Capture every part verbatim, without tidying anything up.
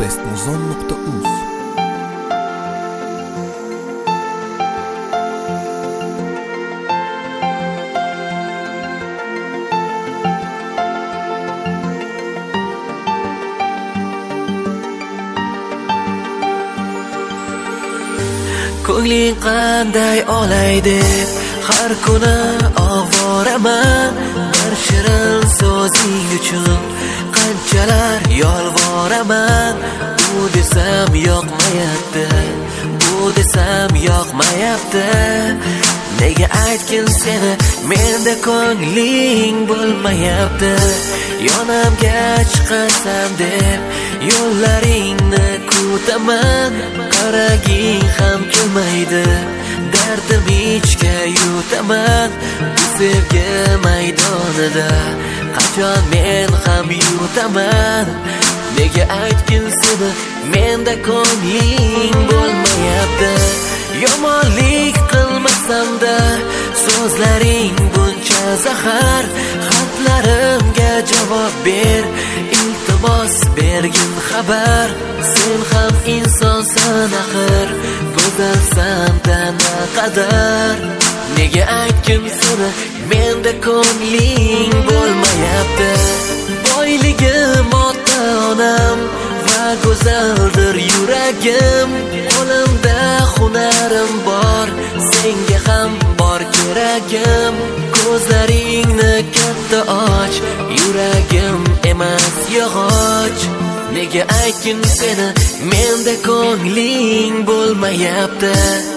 bestmuzon nuqta uz. Ko'ngling qanday olay deb har kuni ovoraman. Bir shirin so'zing uchun qanchalar yolvoraman. Bu desam yoqmayapti, bu desam yoqmayapti. Nega aytgin seni menda ko'ngling bo'lmayapti. Yonimga chiqasan deb yo'llaringni kutaman. Qaraging ham kelmaydi, dardim ichga yutaman. Bu sevgi maydonida qachon men ham yutaman. Nega aytgin seni menda ko'ngling bo'lmayapti. Yomonlik qilmasam-da so'zlaring buncha zahar. Xatlarimga javob ber, iltimos bergin xabar. Sen ham insonsan axir, go'zalsan-da naqadar. Nega aytgin seni menda ko'ngling bo'lmayapti. Boyligim ota-onam va go'zaldir yuragim. Qo'limda hunarim bor, senga ham bor keragim. Ko'zlaringni katta och, yuragim emas yog'och. Nega aytgin seni menda ko'ngling bo'lmayapti.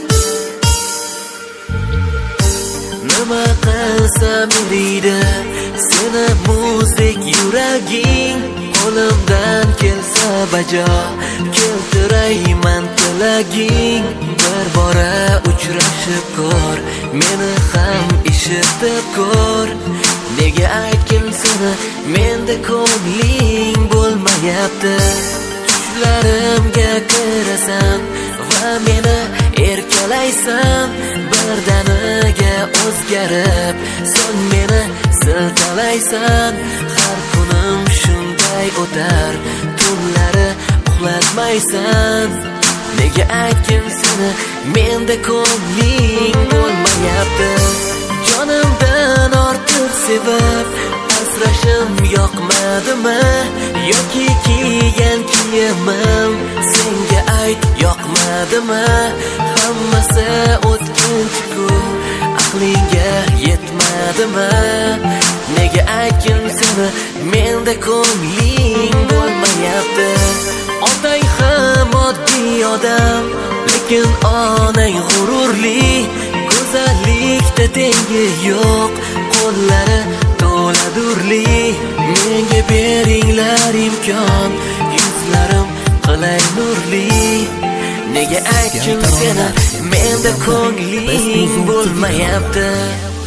Nima qilsam eriydi seni muzdek yuraging. Qo'limdan kelsa bajo keltirayman tilaging. Bir bora uchrashib ko'r, meni ham eshitib ko'r. Nega aytgin seni menda ko'ngling bo'lmayapti. Tushlarimga kirasan va meni erkalaysan. Birdaniga o'zgarib so'ng meni siltalaysan. Har kunim shunday o'tar, tunlari uxlatmaysan. Nega aytgin seni menda ko'ngling bo'lmayapti. Jonimdan ortiq sevib asrashim yoqmadimi? Yoki kiygan kiyimim senga ayt yoqmadimi? Hammasi o'tkinchi-ku, aqlingga yetmadimi? Nega aytgin seni menda ko'ngling bo'lmayapti. Otang ham oddiy odam, lekin onang g'ururli. Go'zallikda tengi yo'q, qo'llari to'la durli. Menga beringlar imkon, yuzlarim qilay nurli. Nega aytgin seni menda ko'ngling bo'lmayapti.